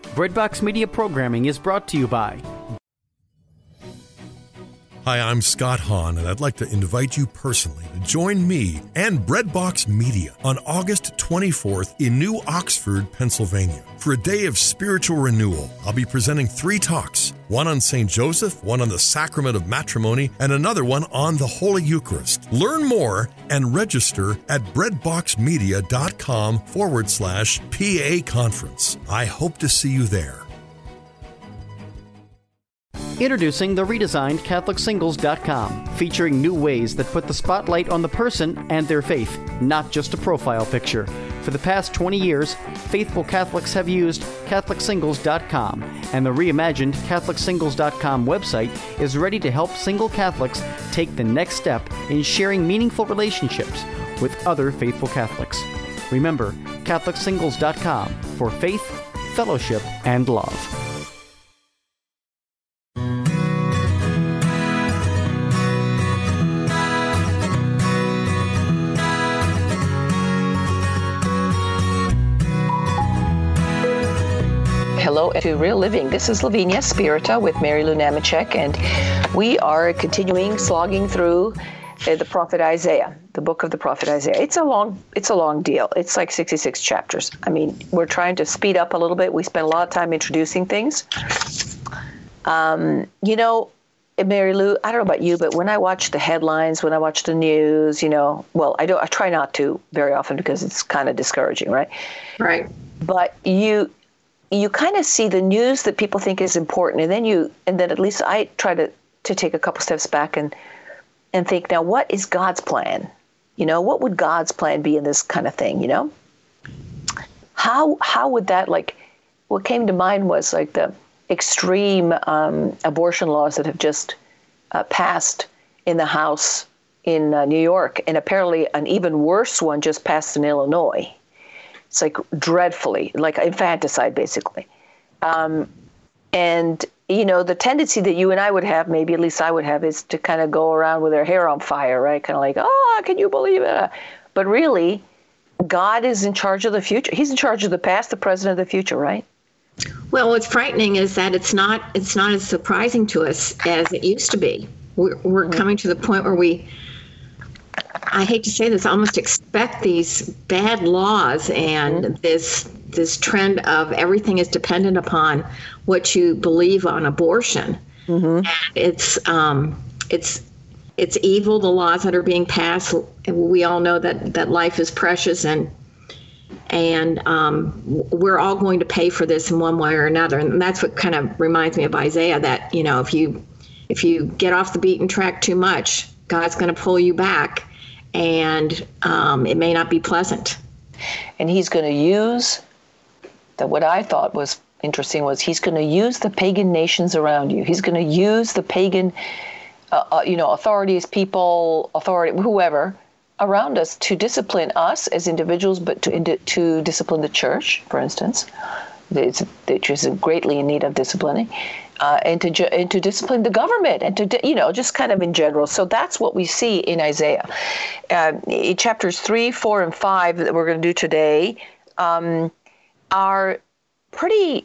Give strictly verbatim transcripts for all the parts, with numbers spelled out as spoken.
Breadbox Media programming is brought to you by... Hi, I'm Scott Hahn, and I'd like to invite you personally to join me and Breadbox Media on August twenty-fourth in New Oxford, Pennsylvania, for a day of spiritual renewal. I'll be presenting three talks, one on Saint Joseph, one on the Sacrament of Matrimony, and another one on the Holy Eucharist. Learn more and register at breadboxmedia.com forward slash PA conference. I hope to see you there. Introducing the redesigned Catholic Singles dot com, featuring new ways that put the spotlight on the person and their faith, not just a profile picture. For the past twenty years, faithful Catholics have used Catholic Singles dot com, and the reimagined Catholic Singles dot com website is ready to help single Catholics take the next step in sharing meaningful relationships with other faithful Catholics. Remember, Catholic Singles dot com for faith, fellowship, and love. Hello to Real Living. This is Lavinia Spirita with Mary Lou Namachek, and we are continuing slogging through uh, the prophet Isaiah, the book of the prophet Isaiah. It's a long, it's a long deal. It's like sixty-six chapters. I mean, we're trying to speed up a little bit. We spent a lot of time introducing things. Um, you know, Mary Lou, I don't know about you, but when I watch the headlines, when I watch the news, you know, well, I don't. I try not to very often because it's kind of discouraging, right? Right. But you. you kind of see the news that people think is important, and then you, and then at least I try to, to take a couple steps back and and think, now what is God's plan? You know, what would God's plan be in this kind of thing? You know, how how would that, like, what came to mind was like the extreme um, abortion laws that have just uh, passed in the House in uh, New York, and apparently an even worse one just passed in Illinois. It's like dreadfully, like infanticide, basically. Um, and, you know, the tendency that you and I would have, maybe at least I would have, is to kind of go around with our hair on fire, right? Kind of like, oh, can you believe it? But really, God is in charge of the future. He's in charge of the past, the present, and the future, right? Well, what's frightening is that it's not it's not as surprising to us as it used to be. We're, we're mm-hmm. coming to the point where we, I hate to say this, almost expect these bad laws and mm-hmm. this this trend of everything is dependent upon what you believe on abortion. Mm-hmm. And it's um, it's it's evil, the laws that are being passed. We all know that, that life is precious, and and um, we're all going to pay for this in one way or another. And that's what kind of reminds me of Isaiah, that, you know, if you if you get off the beaten track too much, God's going to pull you back. And um, it may not be pleasant. And he's going to use, that what I thought was interesting was he's going to use the pagan nations around you. He's going to use the pagan, uh, uh, you know, authorities, people, authority, whoever around us to discipline us as individuals, but to to discipline the church, for instance, which is greatly in need of disciplining. Uh, and to and to discipline the government, and to, you know, just kind of in general. So that's what we see in Isaiah. Uh, in chapters three, four, and five that we're going to do today um, are pretty.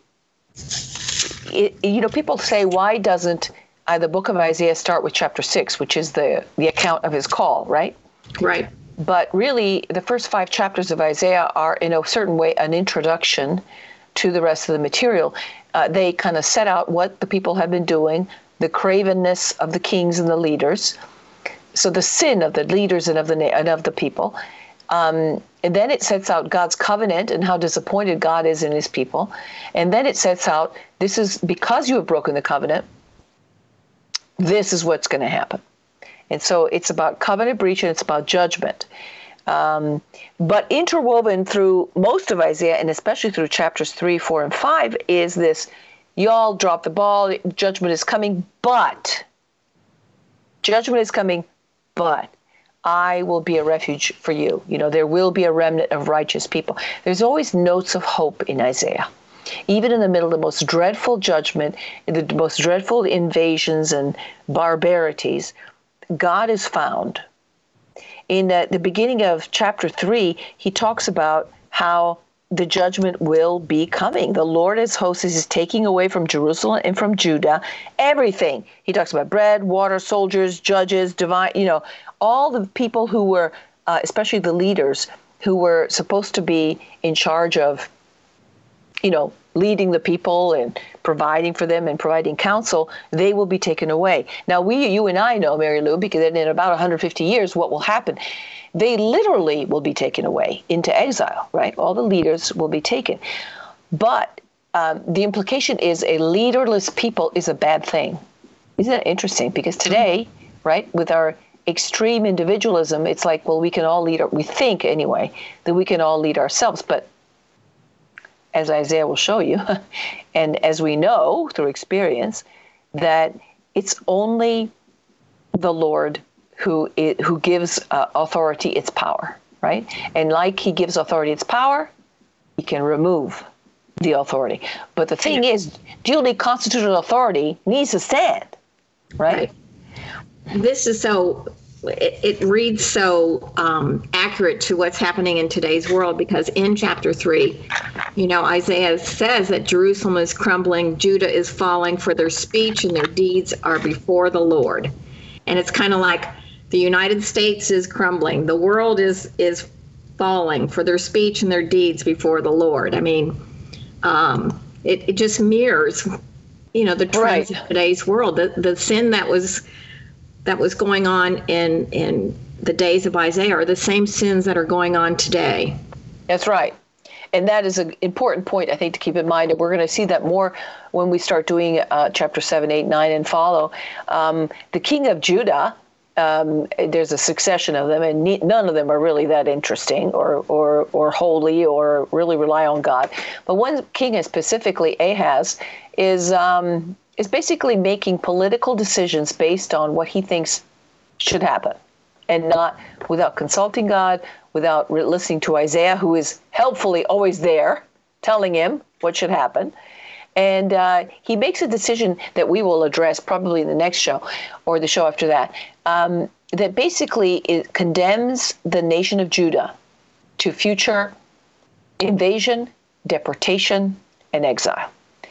It, you know, people say, why doesn't uh, the book of Isaiah start with chapter six, which is the the account of his call, right? Right. But really, the first five chapters of Isaiah are, in a certain way, an introduction to the rest of the material. Uh, they kind of set out what the people have been doing, the cravenness of the kings and the leaders, so the sin of the leaders and of the and of the people, um, and then it sets out God's covenant and how disappointed God is in His people, and then it sets out, this is because you have broken the covenant, this is what's going to happen, and so it's about covenant breach and it's about judgment. Um, but interwoven through most of Isaiah, and especially through chapters three, four, and five, is this, y'all drop the ball, judgment is coming, but, judgment is coming, but I will be a refuge for you. You know, there will be a remnant of righteous people. There's always notes of hope in Isaiah. Even in the middle of the most dreadful judgment, in the most dreadful invasions and barbarities, God is found. In the, the beginning of chapter three, he talks about how the judgment will be coming. The Lord as hosts is taking away from Jerusalem and from Judah everything. He talks about bread, water, soldiers, judges, divine, you know, all the people who were, uh, especially the leaders, who were supposed to be in charge of, you know, leading the people and providing for them and providing counsel, they will be taken away. Now, we, you and I know, Mary Lou, because in about one hundred fifty years, what will happen? They literally will be taken away into exile, right? All the leaders will be taken. But um, the implication is a leaderless people is a bad thing. Isn't that interesting? Because today, right, with our extreme individualism, it's like, well, we can all lead, we think anyway, that we can all lead ourselves. But as Isaiah will show you, and as we know through experience, that it's only the Lord who is, who gives uh, authority its power, right? And like he gives authority its power, he can remove the authority. But the thing is, duly constituted authority needs to stand, right? right. This is so, it, it reads so um, accurate to what's happening in today's world, because in chapter three, you know, Isaiah says that Jerusalem is crumbling, Judah is falling, for their speech and their deeds are before the Lord. And it's kind of like the United States is crumbling, the world is is falling, for their speech and their deeds before the Lord. I mean, um, it, it just mirrors, you know, the trends right. of today's world. The the sin that was that was going on in in the days of Isaiah are the same sins that are going on today. That's right. And that is an important point, I think, to keep in mind. And we're going to see that more when we start doing uh, chapter seven, eight, nine, and follow. Um, the king of Judah, um, there's a succession of them, and ne- none of them are really that interesting or, or, or holy or really rely on God. But one king, specifically Ahaz, is um, is basically making political decisions based on what he thinks should happen, and not without consulting God, without re- listening to Isaiah, who is helpfully always there, telling him what should happen. And uh, he makes a decision that we will address probably in the next show or the show after that, um, that basically it condemns the nation of Judah to future invasion, deportation, and exile.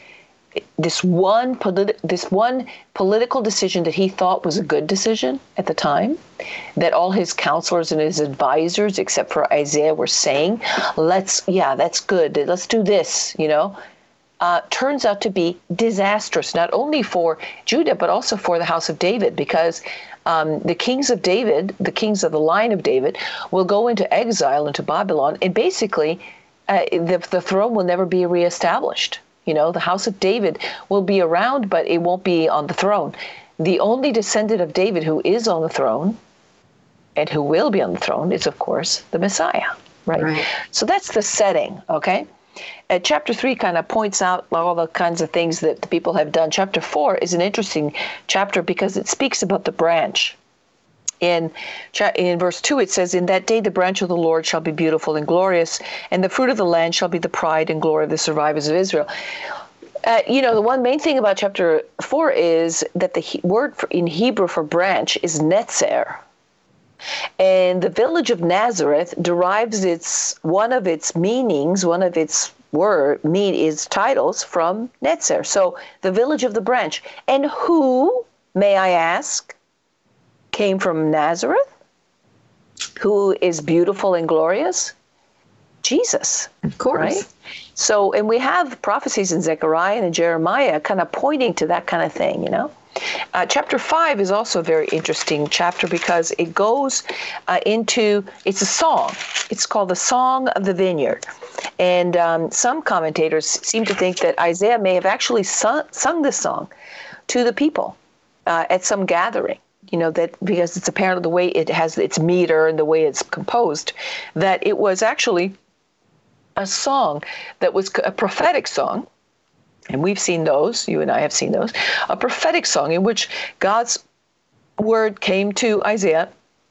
This one, politi- this one political decision that he thought was a good decision at the time, that all his counselors and his advisors, except for Isaiah, were saying, let's, yeah, that's good, let's do this, you know, uh, turns out to be disastrous, not only for Judah, but also for the house of David, because um, the kings of David, the kings of the line of David, will go into exile into Babylon, and basically uh, the, the throne will never be reestablished. You know, the house of David will be around, but it won't be on the throne. The only descendant of David who is on the throne and who will be on the throne is, of course, the Messiah, right? right. So that's the setting, okay? Uh, chapter three kind of points out all the kinds of things that the people have done. Chapter four is an interesting chapter because it speaks about the branch. In in verse two, it says, "In that day the branch of the Lord shall be beautiful and glorious, and the fruit of the land shall be the pride and glory of the survivors of Israel." Uh, you know, the one main thing about chapter four is that the he- word for, in Hebrew for branch is netzer. And the village of Nazareth derives its one of its meanings, one of its word mean its titles from netzer. So the village of the branch. And who, may I ask, came from Nazareth, who is beautiful and glorious? Jesus, of course. Right? So, and we have prophecies in Zechariah and in Jeremiah kind of pointing to that kind of thing, you know. Uh, chapter five is also a very interesting chapter because it goes uh, into, it's a song. It's called the Song of the Vineyard. And um, some commentators seem to think that Isaiah may have actually sung, sung this song to the people uh, at some gathering. You know, that because it's apparent the way it has its meter and the way it's composed, that it was actually a song that was a prophetic song. And we've seen those, you and I have seen those, a prophetic song in which God's word came to Isaiah.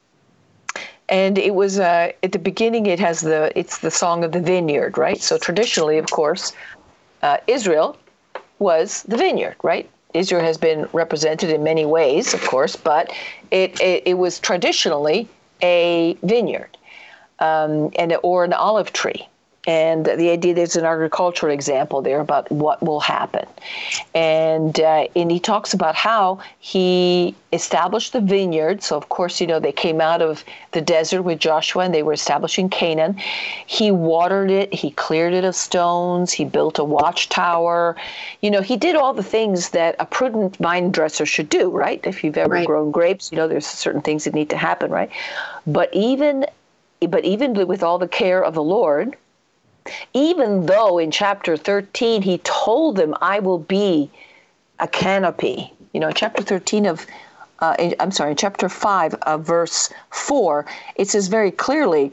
And it was, uh, at the beginning, it has the, it's the song of the vineyard, right? So traditionally, of course, uh, Israel was the vineyard, right? Israel has been represented in many ways, of course, but it, it, it was traditionally a vineyard um, and or an olive tree. And the idea, there's an agricultural example there about what will happen. And uh, and he talks about how he established the vineyard. So, of course, you know, they came out of the desert with Joshua and they were establishing Canaan. He watered it. He cleared it of stones. He built a watchtower. You know, he did all the things that a prudent vine dresser should do, right? If you've ever Right. grown grapes, you know, there's certain things that need to happen, right? But even, but even with all the care of the Lord, even though in chapter thirteen, he told them, I will be a canopy. You know, in chapter thirteen of, uh, in, I'm sorry, in chapter five of verse four, it says very clearly,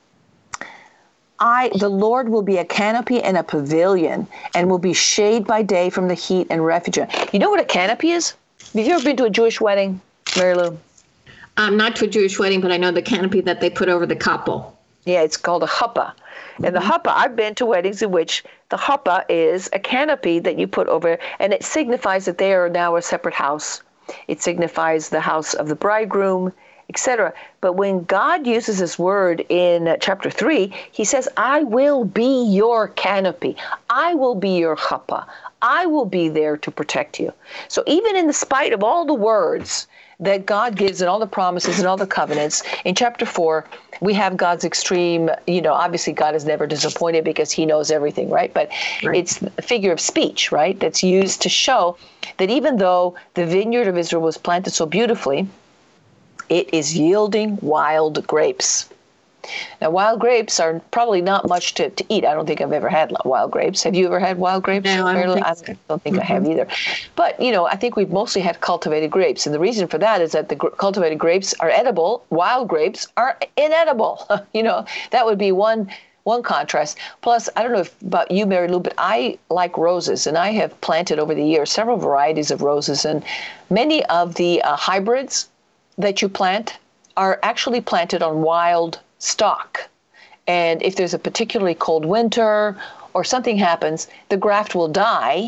I, the Lord will be a canopy and a pavilion and will be shade by day from the heat and refuge. You know what a canopy is? Have you ever been to a Jewish wedding, Mary Lou? Um, not to a Jewish wedding, but I know the canopy that they put over the couple. Yeah, it's called a chuppah. And the chuppah, I've been to weddings in which the chuppah is a canopy that you put over, and it signifies that they are now a separate house. It signifies the house of the bridegroom, et cetera. But when God uses this word in chapter three, he says, I will be your canopy. I will be your chuppah. I will be there to protect you. So even in the spite of all the words that God gives and all the promises and all the covenants, in chapter four, we have God's extreme, you know, obviously God is never disappointed because he knows everything, right? But Right. it's a figure of speech, right, that's used to show that even though the vineyard of Israel was planted so beautifully, it is yielding wild grapes. Now, wild grapes are probably not much to, to eat. I don't think I've ever had wild grapes. Have you ever had wild grapes? No, I don't Marilyn? think so. I don't think mm-hmm. I have either. But, you know, I think we've mostly had cultivated grapes. And the reason for that is that the gr- cultivated grapes are edible. Wild grapes are inedible. You know, that would be one one contrast. Plus, I don't know if about you, Mary Lou, but I like roses. And I have planted over the years several varieties of roses. And many of the uh, hybrids that you plant are actually planted on wild stock. And if there's a particularly cold winter or something happens, the graft will die.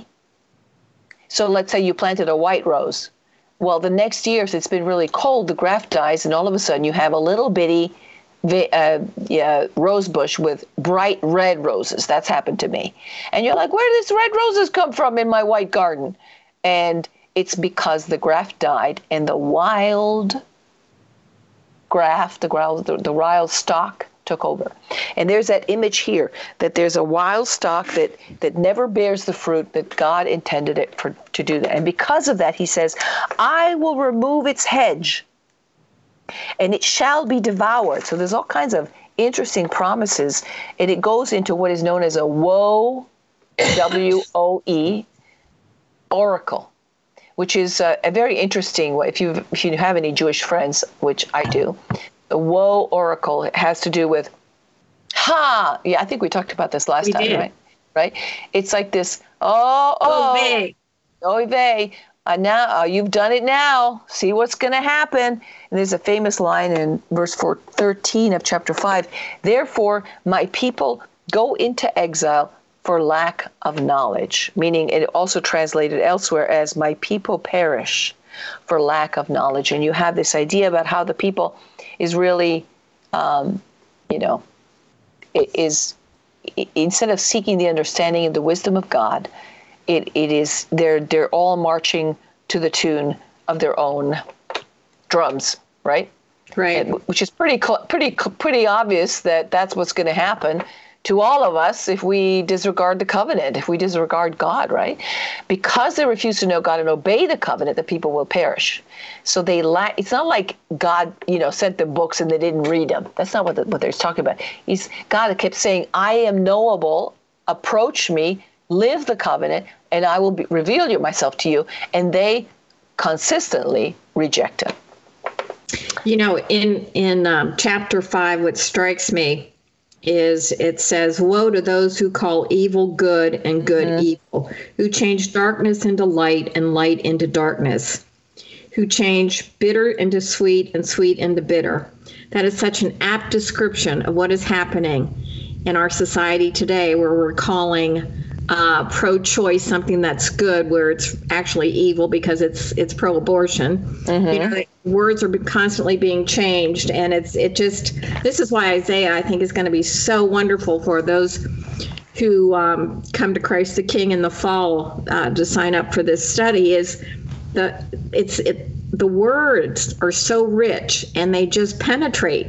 So let's say you planted a white rose. Well, the next year, if it's been really cold, the graft dies, and all of a sudden you have a little bitty uh, yeah, rose bush with bright red roses. That's happened to me. And you're like, where did these red roses come from in my white garden? And it's because the graft died, and the wild graft, the wild, the, the wild stock took over. And there's that image here that there's a wild stock that, that never bears the fruit that God intended it for to do that. And because of that, he says, I will remove its hedge and it shall be devoured. So there's all kinds of interesting promises. And it goes into what is known as a woe, W O E, oracle, which is a, a very interesting, if you if you have any Jewish friends, which I do, the woe oracle has to do with, ha, yeah, I think we talked about this last we time, did. right? Right? It's like this, oh, oh, vey. oh, vey, uh, now, uh, you've done it now, see what's going to happen. And there's a famous line in verse four, thirteen of chapter five, therefore my people go into exile for lack of knowledge, meaning it also translated elsewhere as my people perish for lack of knowledge. And you have this idea about how the people is really, um, you know, is instead of seeking the understanding and the wisdom of God, it, it is they're they're all marching to the tune of their own drums, right? Right. And, which is pretty pretty pretty obvious that that's what's going to happen to all of us if we disregard the covenant, if we disregard God, right? Because they refuse to know God and obey the covenant, the people will perish. So they lack. It's not like God, you know, sent them books and they didn't read them. That's not what the, what they're talking about. He's God kept saying, "I am knowable. Approach me, live the covenant, and I will be, reveal you myself to you." And they consistently reject Him. You know, in in um, chapter five, what strikes me is it says, woe to those who call evil good and good mm-hmm. evil, who change darkness into light and light into darkness, who change bitter into sweet and sweet into bitter. That is such an apt description of what is happening in our society today, where we're calling uh, pro-choice, something that's good, where it's actually evil because it's it's pro-abortion. Mm-hmm. You know, words are constantly being changed, and it's it just this is why Isaiah, I think, is going to be so wonderful for those who um, come to Christ the King in the fall uh, to sign up for this study. Is the it's it the words are so rich, and they just penetrate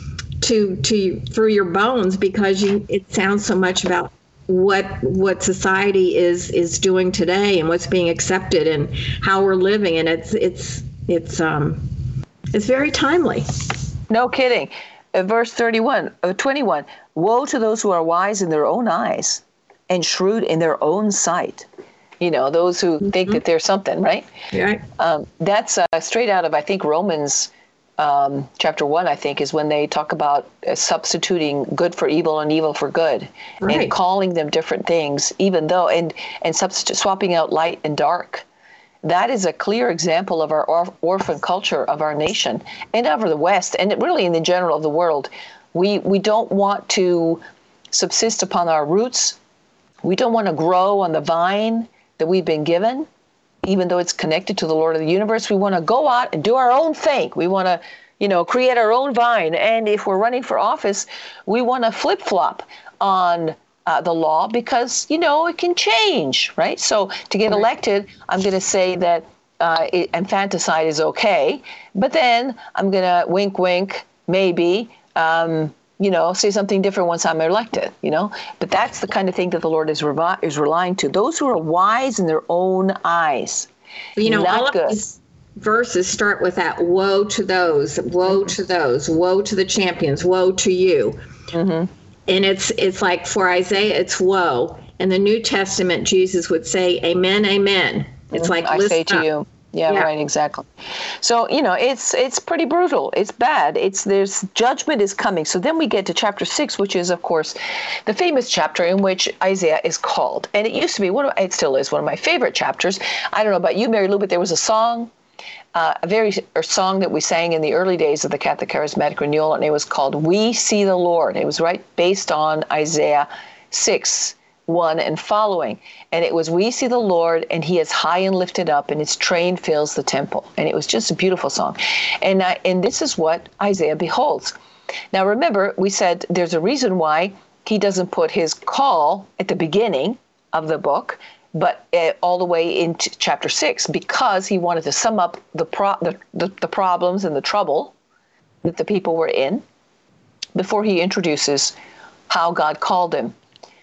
to to through your bones, because you it sounds so much about what what society is is doing today and what's being accepted and how we're living, and it's it's it's um it's very timely. No kidding. Uh, verse thirty-one, uh, twenty-one. Woe to those who are wise in their own eyes and shrewd in their own sight. You know, those who mm-hmm. think that they're something, right? Right. Um, that's uh, straight out of, I think, Romans Um, chapter one, I think, is when they talk about uh, substituting good for evil and evil for good, right, and calling them different things, even though, and, and substitute, swapping out light and dark. That is a clear example of our or, orphan culture of our nation and of the West, and really in the general of the world. We, we don't want to subsist upon our roots. We don't want to grow on the vine that we've been given. Even though it's connected to the Lord of the universe, we want to go out and do our own thing. We want to, you know, create our own vine. And if we're running for office, we want to flip-flop on uh, the law because, you know, it can change, right? So to get elected, I'm going to say that uh, it, infanticide is okay. But then I'm going to wink, wink, maybe, um, you know, say something different once I'm elected, you know. But that's the kind of thing that the Lord is revi- is relying to. Those who are wise in their own eyes. You know, Not all good. of these verses start with that, woe to those, woe mm-hmm. to those, woe to the champions, woe to you. Mm-hmm. And it's it's like for Isaiah, it's woe. In the New Testament, Jesus would say, amen, amen. It's mm-hmm. like, I say to up. you. Yeah, yeah, right, exactly. So, you know, it's it's pretty brutal. It's bad. It's there's judgment is coming. So then we get to chapter six, which is, of course, the famous chapter in which Isaiah is called. And it used to be one of it still is one of my favorite chapters. I don't know about you, Mary Lou, but there was a song, uh, a very a song that we sang in the early days of the Catholic Charismatic Renewal, and it was called "We See the Lord." It was right based on Isaiah six. one and following, and it was, we see the Lord and he is high and lifted up and his train fills the temple. And it was just a beautiful song. And I, and this is what Isaiah beholds. Now remember, we said there's a reason why he doesn't put his call at the beginning of the book, but uh, all the way into chapter six, because he wanted to sum up the, pro- the, the the problems and the trouble that the people were in before he introduces how God called him.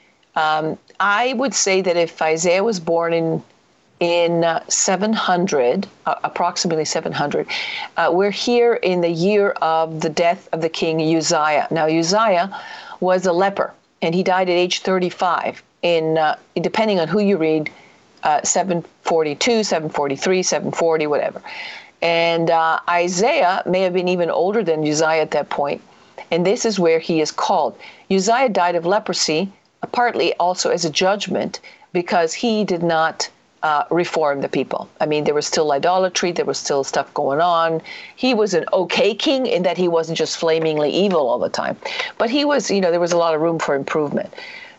Um, I would say that if Isaiah was born in in uh, seven hundred, uh, approximately seven hundred, uh, we're here in the year of the death of the king Uzziah. Now, Uzziah was a leper, and he died at age thirty-five. In uh, depending on who you read, uh, seven forty-two, seven forty-three, seven forty, whatever. And uh, Isaiah may have been even older than Uzziah at that point, and this is where he is called. Uzziah died of leprosy, partly also as a judgment, because he did not uh, reform the people. I mean, there was still idolatry, there was still stuff going on. He was an okay king in that he wasn't just flamingly evil all the time. But he was, you know, there was a lot of room for improvement.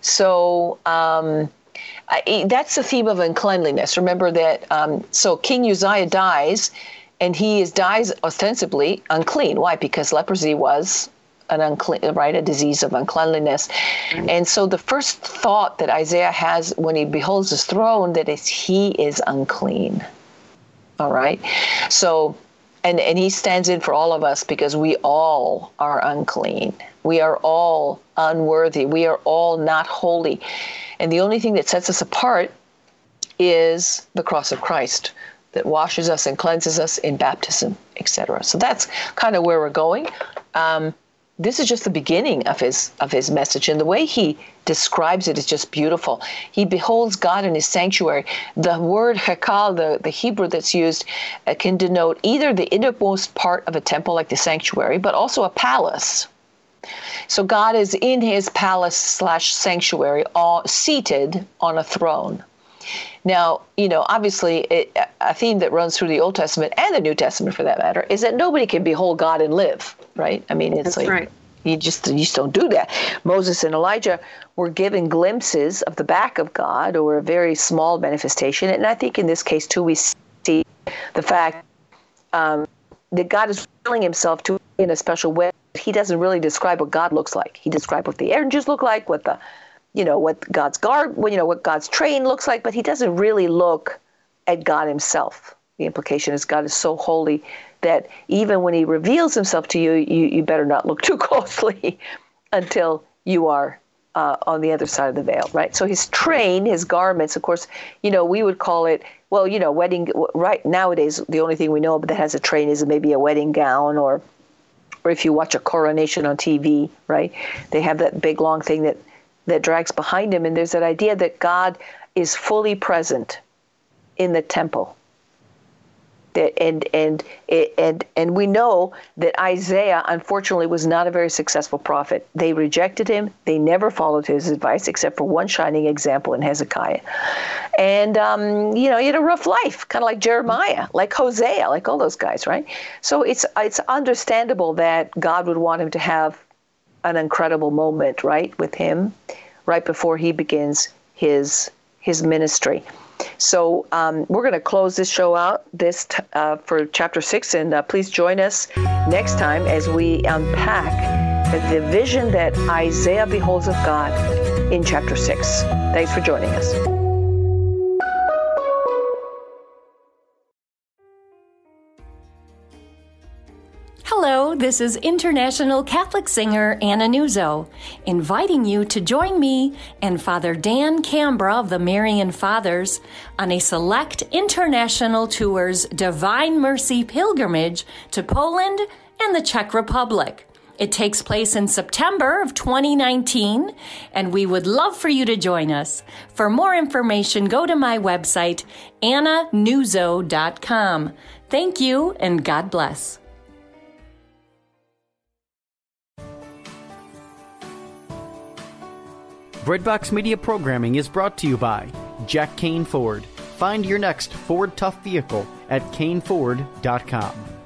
So um, I, that's the theme of uncleanliness. Remember that, um, so King Uzziah dies, and he is dies ostensibly unclean. Why? Because leprosy was an unclean, right, a disease of uncleanliness. Mm-hmm. And so the first thought that Isaiah has when he beholds his throne, that is, he is unclean. All right. So, and, and he stands in for all of us, because we all are unclean. We are all unworthy. We are all not holy. And the only thing that sets us apart is the cross of Christ, that washes us and cleanses us in baptism, et cetera. So that's kind of where we're going. Um, This is just the beginning of his of his message, and the way he describes it is just beautiful. He beholds God in his sanctuary. The word hekal, the, the Hebrew that's used, uh, can denote either the innermost part of a temple, like the sanctuary, but also a palace. So God is in his palace slash sanctuary, all seated on a throne. Now, you know, obviously, it, a theme that runs through the Old Testament and the New Testament, for that matter, is that nobody can behold God and live, right? I mean, it's That's like, right. You just you just don't do that. Moses and Elijah were given glimpses of the back of God, or a very small manifestation. And I think in this case, too, we see the fact um, that God is revealing himself to in a special way. He doesn't really describe what God looks like. He describes what the angels look like, what the, you know, what God's garb, you know, what God's train looks like, but he doesn't really look at God himself. The implication is God is so holy that even when he reveals himself to you, you, you better not look too closely until you are uh, on the other side of the veil, right? So his train, his garments, of course, you know, we would call it, well, you know, wedding, right nowadays, the only thing we know that has a train is maybe a wedding gown, or or if you watch a coronation on T V, right? They have that big long thing that, that drags behind him. And there's that idea that God is fully present in the temple. And and and and we know that Isaiah, unfortunately, was not a very successful prophet. They rejected him. They never followed his advice, except for one shining example in Hezekiah. And um, you know, he had a rough life, kind of like Jeremiah, like Hosea, like all those guys, right? So it's it's understandable that God would want him to have an incredible moment, right, with him, right before he begins his his ministry. So um, we're going to close this show out this t- uh, for chapter six, and uh, please join us next time as we unpack the vision that Isaiah beholds of God in chapter six. Thanks for joining us. Hello, this is international Catholic singer Anna Nuzzo, inviting you to join me and Father Dan Cambra of the Marian Fathers on a select international tour's Divine Mercy pilgrimage to Poland and the Czech Republic. It takes place in September of twenty nineteen, and we would love for you to join us. For more information, go to my website, anna nuzzo dot com. Thank you, and God bless. Breadbox Media programming is brought to you by Jack Kane Ford. Find your next Ford Tough vehicle at kane ford dot com.